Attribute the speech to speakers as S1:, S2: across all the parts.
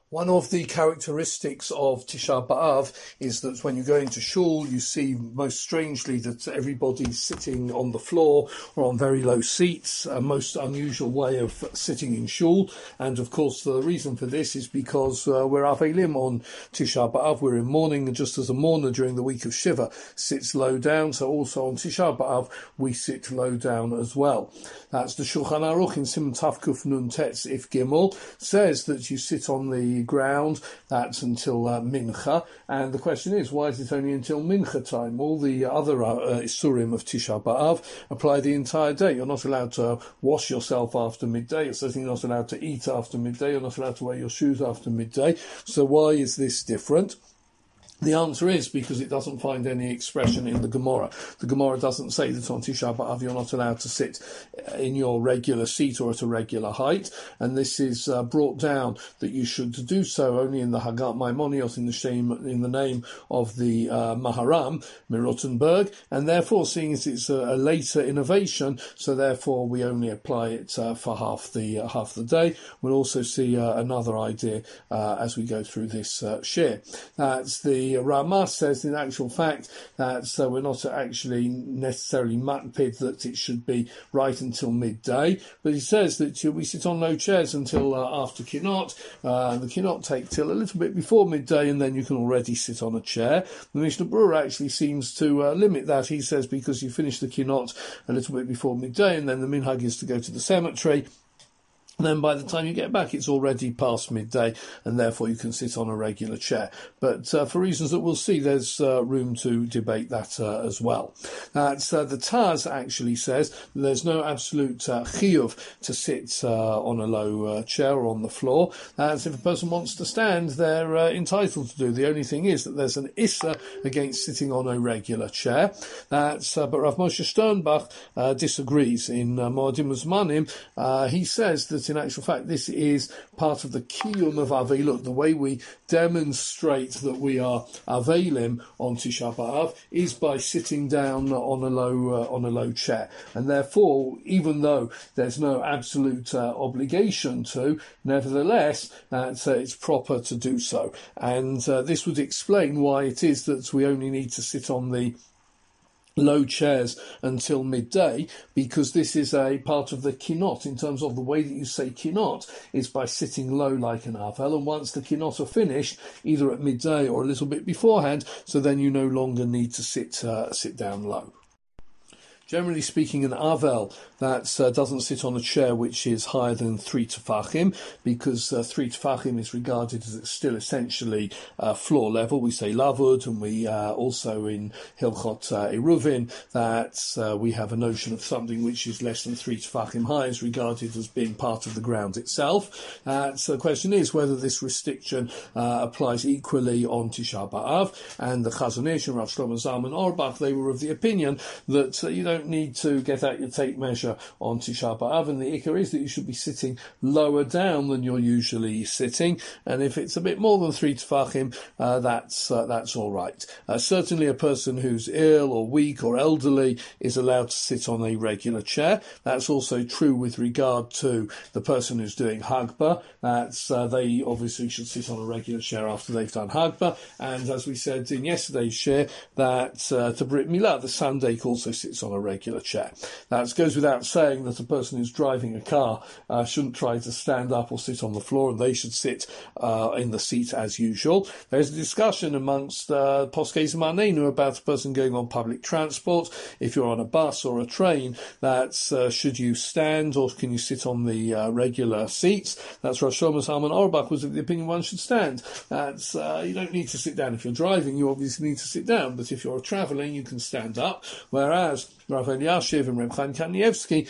S1: One of the characteristics of Tisha B'Av is that when you go into shul, you see most strangely that everybody's sitting on the floor or on very low seats, a most unusual way of sitting in shul. And of course, the reason for this is because we're Avelim on Tisha B'Av, we're in mourning, and just as a mourner during the week of Shiva sits low down, so also on Tisha B'Av we sit low down as well. That's the Shulchan Aruch in Siman Tav Kuf Nun Tetz If Gimel, says that you sit on the ground. That's until Mincha, and the question is, why is it only until Mincha time? All the other Isurim of Tisha B'Av apply the entire day. You're not allowed to wash yourself after midday, you're certainly not allowed to eat after midday, you're not allowed to wear your shoes after midday. So why is this different? The answer is because it doesn't find any expression in the Gemara. The Gemara doesn't say that on Tisha B'Av you're not allowed to sit in your regular seat or at a regular height, and this is brought down that you should do so only in the Hagat Maimonios in the name of the Maharam Mirottenberg, and therefore, seeing as it's a later innovation, so therefore we only apply it for half the day. We'll also see another idea as we go through this shir. That's the Ramah says in actual fact that we're not actually necessarily makpid that it should be right until midday, but he says that we sit on low chairs until after Kinot. The Kinot take till a little bit before midday, and then you can already sit on a chair. The Mishnah Berurah actually seems to limit that. He says because you finish the Kinot a little bit before midday, and then the minhag is to go to the cemetery. Then by the time you get back, it's already past midday, and therefore you can sit on a regular chair. But for reasons that we'll see, there's room to debate that as well. That's the Taz actually says that there's no absolute chiyuv to sit on a low chair or on the floor. As if a person wants to stand, they're entitled to do. The only thing is that there's an issa against sitting on a regular chair. That's but Rav Moshe Sternbach disagrees in Moadim Uzmanim. He says that in actual fact, this is part of the kiyum of Avelut. The way we demonstrate that we are Avelim on Tisha B'Av is by sitting down on a low chair, and therefore, even though there's no absolute obligation to, nevertheless, it's proper to do so. And this would explain why it is that we only need to sit on the low chairs until midday, because this is a part of the kinot in terms of the way that you say kinot is by sitting low like an avel, and once the kinot are finished, either at midday or a little bit beforehand, so then you no longer need to sit down low. Generally speaking, an avel that doesn't sit on a chair which is higher than 3 tefachim, because 3 tefachim is regarded as still essentially floor level. We say lavud, and we also in Hilchot Eruvin that we have a notion of something which is less than 3 tefachim high is regarded as being part of the ground itself. So the question is whether this restriction applies equally on Tisha B'Av, and the Chazon Ish and Rav Shlomo Zalman Auerbach, they were of the opinion that you don't need to get out your tape measure on Tisha B'Av, and the ikar is that you should be sitting lower down than you're usually sitting, and if it's a bit more than 3 tefachim, that's all right. Certainly a person who's ill or weak or elderly is allowed to sit on a regular chair. That's also true with regard to the person who's doing Hagbah. That's they obviously should sit on a regular chair after they've done Hagbah, and as we said in yesterday's share, that to Brit Milah, the Sunday also sits on a regular chair. That goes without saying that a person who's driving a car shouldn't try to stand up or sit on the floor, and they should sit in the seat as usual. There's a discussion amongst Poskei Zmanenu about a person going on public transport. If you're on a bus or a train, that's should you stand or can you sit on the regular seats? That's Rosh Shlomo Zalman Auerbach was of the opinion one should stand. That's you don't need to sit down. If you're driving, you obviously need to sit down, but if you're travelling, you can stand up. Whereas Rav Eliashiv and Reb Chaim Kanievsky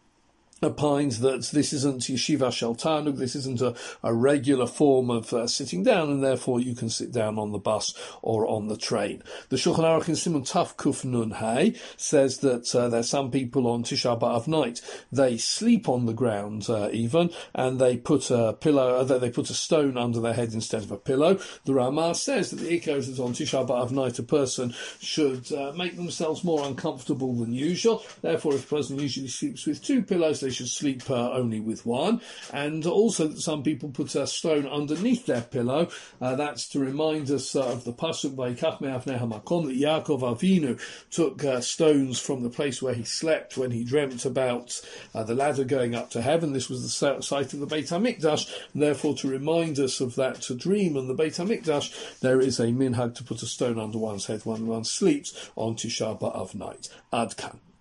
S1: opines that this isn't yeshiva shel tanug, this isn't a regular form of sitting down, and therefore you can sit down on the bus or on the train. The Shulchan Aruch in Siman Taf Kuf Nun Hay says that there's some people on Tisha B'Av night, they sleep on the ground even, and they put a pillow, they put a stone under their head instead of a pillow. The Ramah says that the ikar is that on Tisha B'Av night a person should make themselves more uncomfortable than usual. Therefore, if a person usually sleeps with 2 pillows, they should sleep only with one, and also that some people put a stone underneath their pillow. That's to remind us of the pasuk by Vayikach me'avnei hamakom, that Yaakov Avinu took stones from the place where he slept when he dreamt about the ladder going up to heaven. This was the site of the Beit HaMikdash, and therefore to remind us of that dream and the Beit HaMikdash, there is a minhag to put a stone under one's head when one sleeps on Tisha B'Av night. Ad kan.